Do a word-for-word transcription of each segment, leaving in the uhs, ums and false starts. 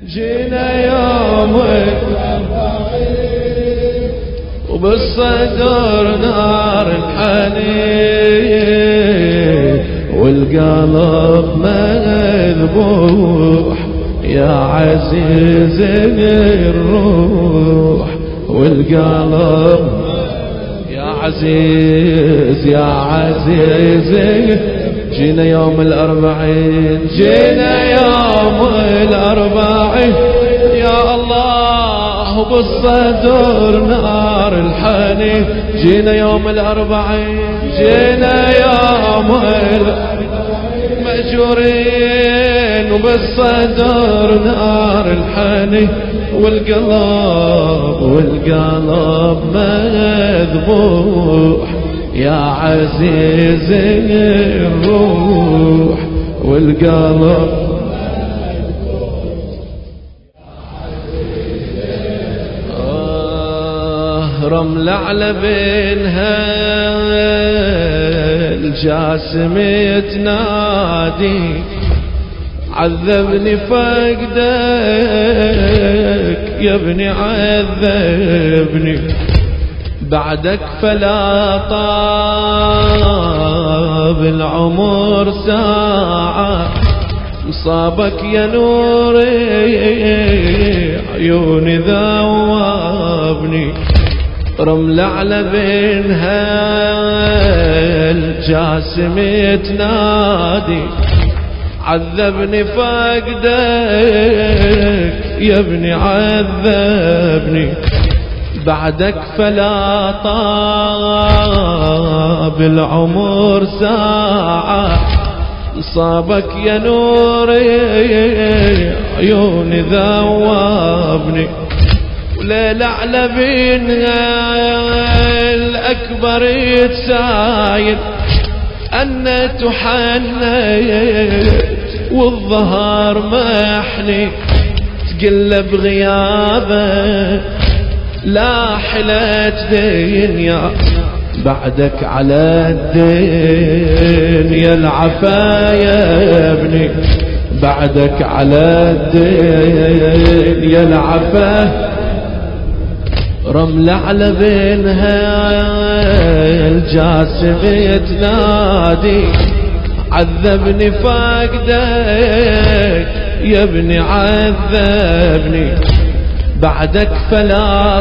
جينا يوم وبالصدر نار الحنين والقلب مذبوح يا عزيز الروح والقلب يا عزيز يا عزيز. جينا يوم الأربعين جينا يوم الأربعين يا الله بالصدر نار الحنين. جينا يوم الأربعين جينا يوم مأجورين وبالصدر نار الحنين والقلب والقلب مذبوح يا عزيز الروح والقلب. آه رمل على بينها الجاسم يتنادي عذبني فقدك يا ابني عذبني بعدك فلا طاب العمر ساعة صابك يا نوري عيوني ذوبني رمل على بينها الجاسم يتنادي عذبني فقدك يا ابني عذبني بعدك فلا طاب العمر ساعة صابك يا نوري عيوني ذوبني وليلة على بينها الأكبر يتسايل أن تحنيت والظهر محني تقلب غيابك لا حلت دنيا بعدك على الدين يا العفا يا ابني بعدك على الدين يا العفا. رمل على بينها الجاسم يتنادي عذبني فقدك يا ابني عذبني بعدك فلا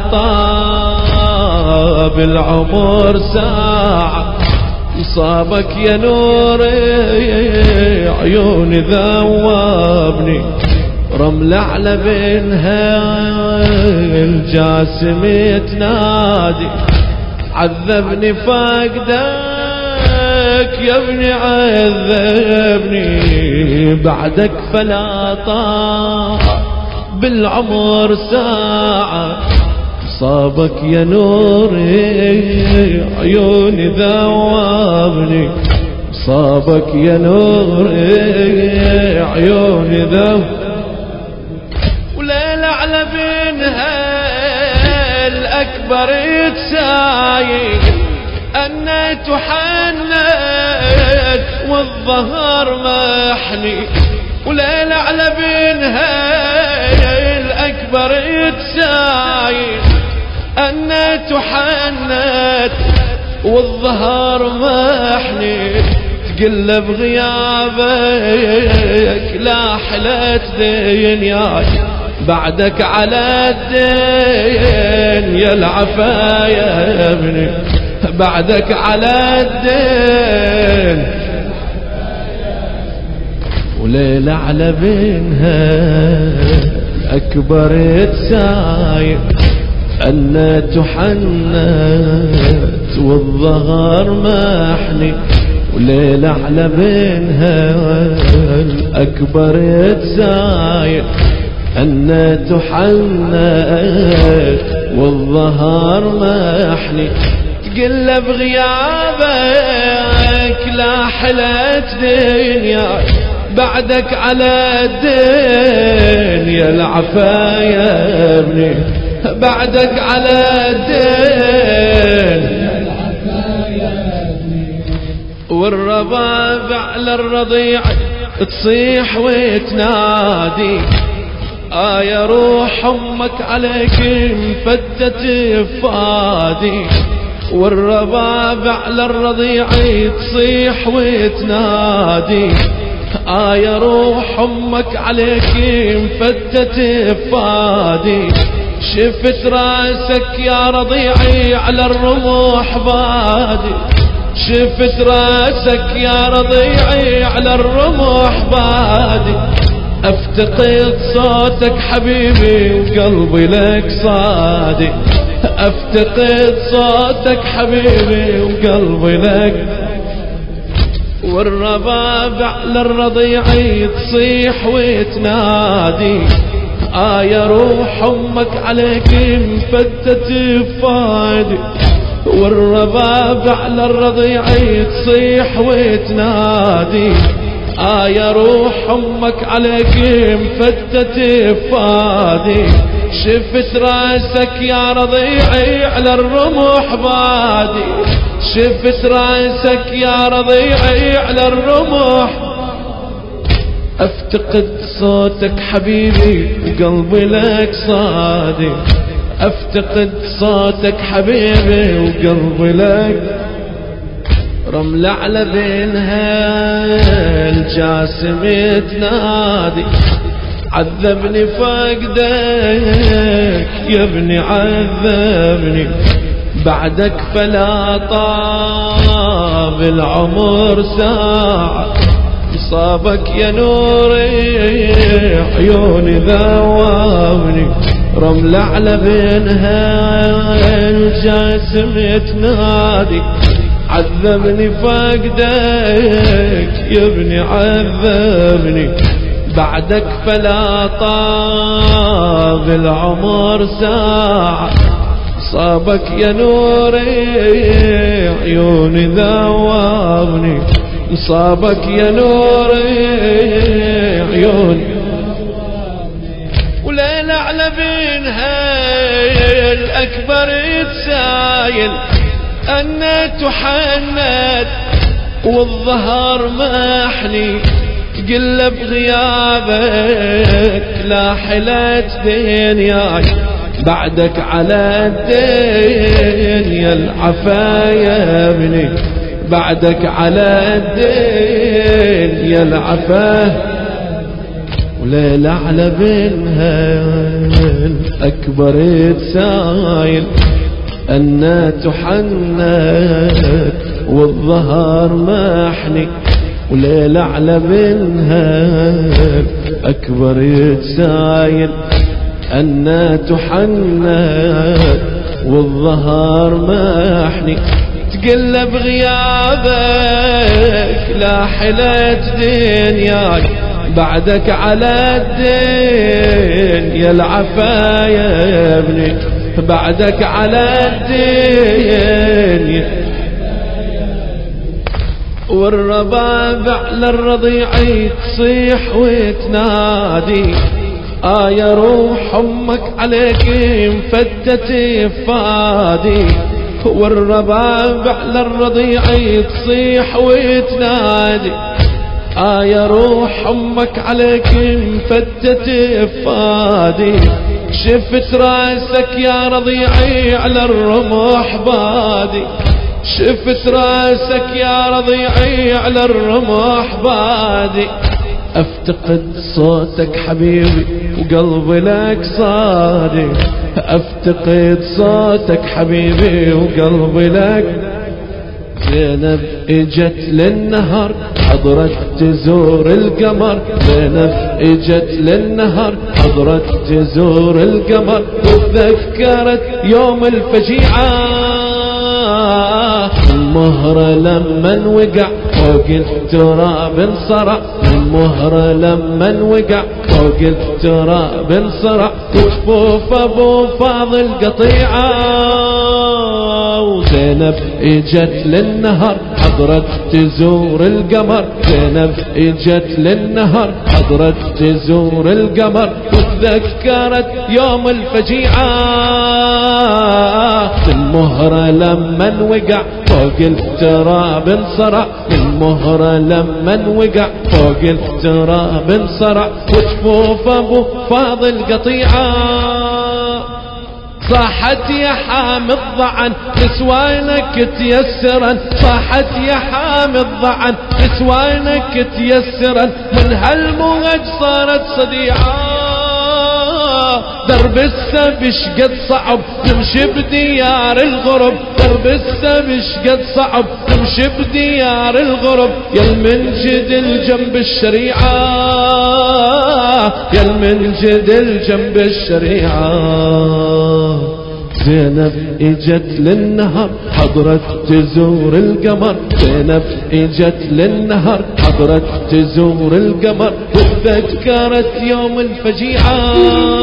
طاب العمر ساعة صابك يا نوري عيوني ذوبني رمل على بينها الجاسم يتنادي عذبني فقدك يا ابني عذبني بعدك فلا طاب بالعمر ساعة صابك يا نوري عيوني ذوبني صابك يا نوري عيوني ذوبني وليلة على بينها الأكبر يتسايل أن تحنت والظهر محني وليلة على بينها الأكبر يتسايل أن تحنت والظهر محني تقلب غيابك لا حلت دنياك بعدك على الدين يا العفا يا ابني بعدك على الدين وليلة على بينها الأكبر يتسايل أن تحنت والظهر محني وليلة على بينها الأكبر يتسايل أن تحنت والظهر محني تقلب غيابك لا حلت دنياك بعدك على الدين يا العفا يا ابني بعدك على الدين والرباب على الرضيع تصيح وتنادي آه يا روح أمك عليك انفتت فادي، والرباب على الرضيع تصيح وتنادي. آه يا روح أمك عليك انفتت فادي، شفت راسك يا رضيعي على الرموح بادي، شفت راسك يا رضيعي على الرموح بادي. افتقد صوتك حبيبي وقلبي لك صادي، افتقد صوتك حبيبي وقلبي لك. والرباب على الرضيع تصيح وتنادي، آه يا روح أمك عليك انفتت فادي، والرباب على الرضيع تصيح وتنادي. آه يا روح أمك عليك انفتت فادي، شفت راسك يا رضيعي على الرموح بادي، شفت راسك يا رضيعي على الرموح. افتقد صوتك حبيبي وقلبي لك صادي، افتقد صوتك حبيبي وقلبي لك. رملة على بينها الجاسم تنادي، عذبني فقدك يا ابني عذبني، بعدك فلا طاب العمر ساعة، صابك يا نوري عيوني ذوبني. رملة على بينها الجاسم تنادي، عذبني فقدك يا ابني عذبني، بعدك فلا طاب العمر ساعة، صابك يا نوري عيوني ذوبني، صابك يا نوري عيوني. وليلة على بينها الأكبر يتسايل، أنت وحنت والظهر محني، قل بغيابك لا حلت دنياي، بعدك على الدين يا العفا يا ابني، بعدك على الدين يا العفا. وليلة على بينها الأكبر يتسايل، أن تحنت والظهر محني، وليلة على بينها الأكبر يتسايل، أن تحنت والظهر محني، تقلب غيابك لا حلت دنياي، بعدك على الدين يا العفا يا ابني، بعدك على الدين. والرباب على الرضيع تصيح وتنادي، آه يا روح أمك عليك انفتت فادي، والرباب على الرضيع تصيح وتنادي، آه يا روح أمك عليك انفتت فادي، شفت راسك يا رضيعي على الرموح بادي، شفت راسك يا رضيعي على الرموح بادي. افتقد صوتك حبيبي وقلبي لك صادي، افتقد صوتك حبيبي وقلبي لك. زينب اجت للنهر حضرت تزور القمر، زينب اجت للنهر حضرت تزور القمر، وتذكرت يوم الفجيعة المهر لمن وقع فوق التراب انصرع، المهر لمن وقع فوق التراب انصرع، وجفوف ابو فاضل قطيعة. وزينب اجت للنهر حضرت تزور القمر، زينب اجت للنهر حضرت تزور القمر، وتذكرت يوم الفجيعة المهرة لما وقع فوق التراب انصرع، المهرة لما وقع فوق التراب انصرع، وجفوف ابو فاضل قطيعة صاحت يا حامي الضعن نسوانك تيسرا، صاحت يا حامي الضعن نسوانك تيسرا، من هالموج صارت صديعة درب السبش قد صعب نمشي بديار الغرب، درب السبش قد صعب نمشي بديار الغرب، يا المنجد الجنب الشريعة يا المنجد الجنب الشريعة. زينب اجت للنهر حضرت تزور القمر، زينب اجت للنهر حضرت تزور القمر، وتذكرت يوم الفجيعة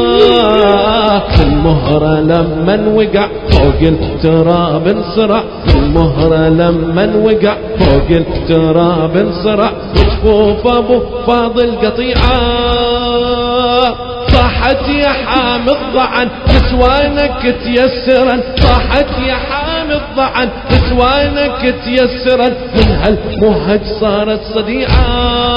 المهرة لما وقع فوق التراب انصرع، المهرة لما وقع فوق التراب انصرع، وجفوف ابو فاضل قطيعة صاحت يا حامي الضعن نسوانك تيسرا، صاحت يا حامي الضعن نسوانك تيسرا، من هالمهج صارت صديعة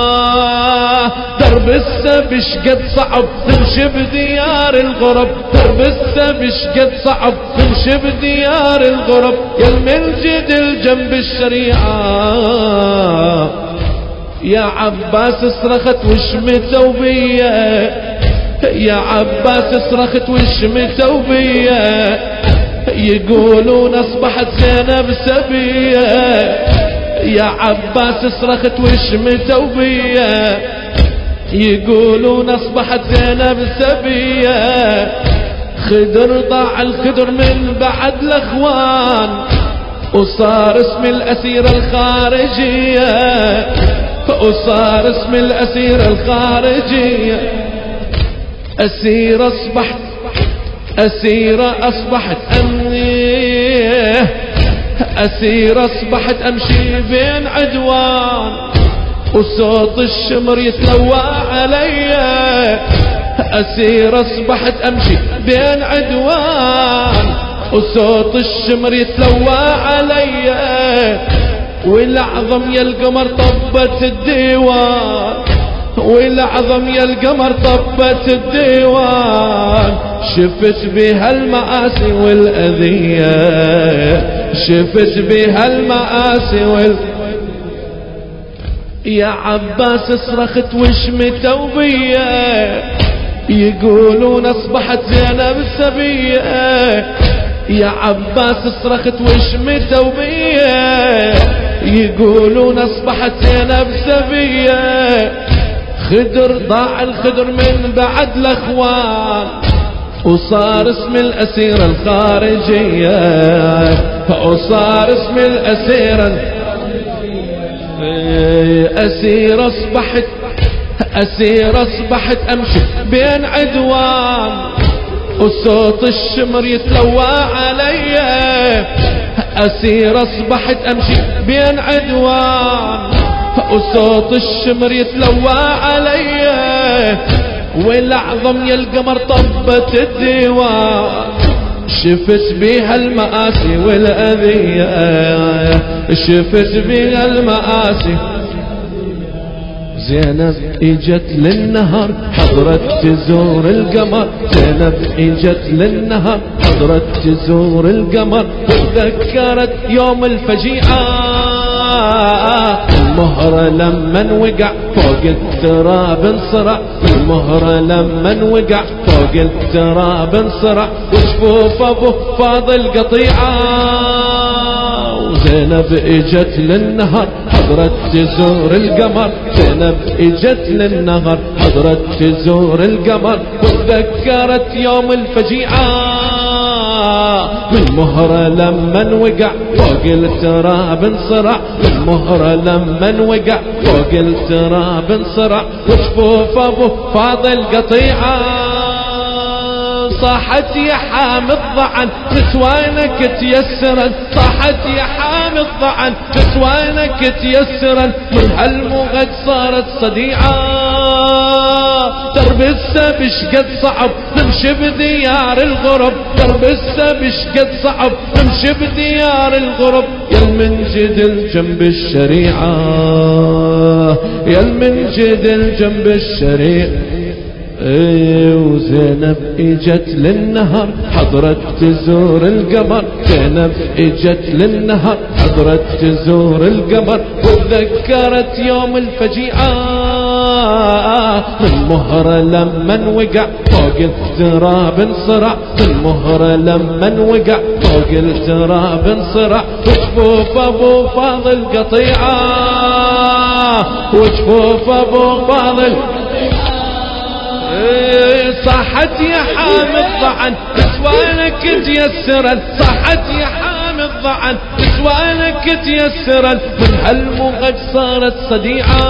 درب السبش قد صعب نمشي بديار الغرب، درب السبش قد صعب نمشي بديار الغرب، يا المنجد الجنب الشريعة. يا عباس صرخت وشمتوا بيا، يا عباس صرخت وشمتوا بيا، يقولون اصبحت زينب سبية، يا عباس صرخت وشمتوا بيا، يقولون اصبحت زينب سبية، خدر ضاع الخدر من بعد الاخوان، وصار اسم الاسير الخارجية، وصار اسم الاسير الخارجية، أسيرة أصبحت أسيرة أصبحت أمني، أسيرة أصبحت أمشي بين عدوان، وصوت الشمر يتلوى علي، أسيرة أصبحت أمشي بين عدوان، وصوت الشمر يتلوى علي، والأعظم يا القمر طبت الديوان، والعظم يا القمر طبت الديوان، شفت بها المآسي والأذية، شفت بها المآسي وال يا عباس صرخت وشمتوا بيا، يقولون اصبحت زينب سبية، يا عباس صرخت وشمتوا بيا، يقولون اصبحت زينب سبية، خدر ضاع الخدر من بعد الاخوان، وصار اسم الاسير الخارجية، وصار اسم الاسير اسير اصبحت اسير اصبحت امشي بين عدوان، وصوت الشمر يتلوى علي، اسير اصبحت امشي بين عدوان، وصوت الشمر يتلوى علي، والأعظم يا القمر طبت الديوان، شفت بيها المآسي والأذية، شفت بيها المآسي. زينب اجت للنهر حضرت تزور القمر، زينب اجت للنهر حضرت تزور القمر، وتذكرت يوم الفجيعة المهرة لما وقع فوق التراب انصرع، المهرة لما وقع فوق التراب انصرع، وجفوف ابو فاضل قطيعة. وزينب اجت للنهر حضرت تزور القمر، زينب اجت للنهر حضرت تزور القمر، وتذكرت يوم الفجيعة من مهرة لما وقع فوق التراب انصرع، من مهرة لما وقع فوق التراب انصرع، وجفوف ابو فاضل قطيعة. صاحت يا حامي الضعن نسوانك تيسرا، صاحت يا حامي الضعن نسوانك تيسرا، من هالمغد صارت صديعة درب درب السب شقد صعب نمشي بديار الغرب، درب السب شقد صعب نمشي بديار الغرب. يا المنجد جنب الشريعة، يا المنجد جنب الشريعة. ايه وزينب اجت للنهر حضرت تزور القمر، زينب اجت للنهر حضرت تزور القمر، وتذكرت يوم الفجيعة من مهر لمن وقع فوق التراب انصرع، من مهر لمن وقع فوق التراب انصرع، وجفوف ابو فاضل قطيعة، وجفوف ابو فاضل صحت يا حامد ضعن نسوانك تيسرا، صحت يا حامد ضعن نسوانك تيسرا، من هالمغج صارت صديعة.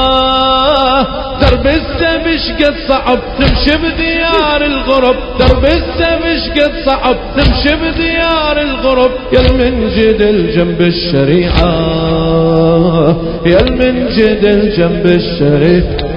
درب السب شقد صعب نمشي بديار الغرب، درب السب شقد صعب نمشي بديار الغرب. يا المنجد الجنب الشريعة، يا المنجد الجنب الشريعة.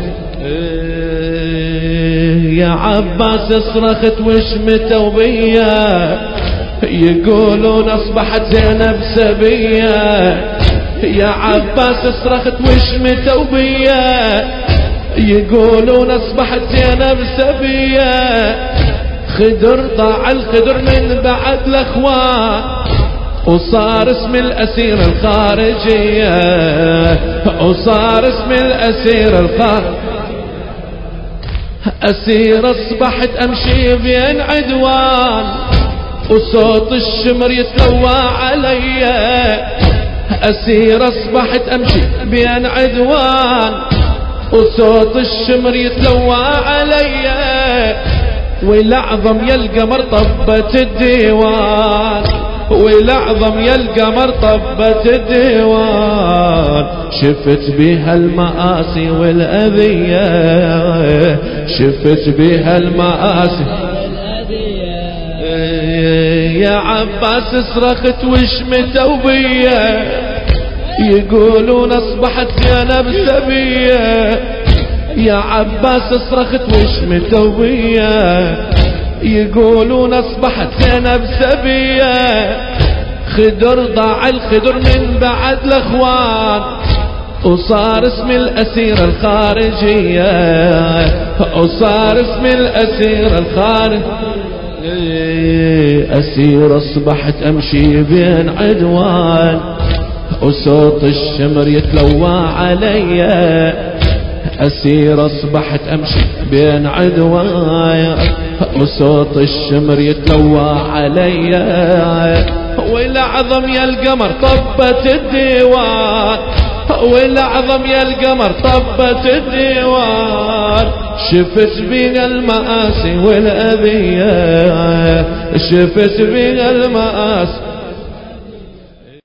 يا عباس صرخت وشمتوا بيا، يقولون اصبحت زينب سبية. يا عباس صرخت وشمتوا بيا، يقولون اصبحت زينب سبية. خدر ضاع الخدر من بعد الاخوان، وصار اسم الاسير الخارجية، وصار اسم الاسير الخارجية. أسير أصبحت أمشي بين عدوان، وصوت الشمر يتلوى علي. أسير أصبحت أمشي بين عدوان، وصوت الشمر يتلوى علي. والأعظم يا القمر طبت الديوان، والأعظم يا القمر طبت الديوان. شفت بها المآسي والأذية، شفت بها المآسي والأذية. يا عباس صرخت وشمتوا بيا، يقولون اصبحت زينب سبية. يا عباس صرخت وشمتوا بيا، يقولون اصبحت زينب سبية. خدر ضاع الخدر من بعد الاخوان، وصار اسم الاسير الخارجية، وصار اسم الاسير الخارجية. اسير اصبحت امشي بين عدوان، وصوت الشمر يتلوى علي. أسير أصبحت أمشي بين عدوان، وصوت الشمر يتلوى علي. والأعظم يا القمر طبت الديوان، والأعظم يا القمر طبت الديوان. شفت بين المآسي والأذية، شفت بين المآسي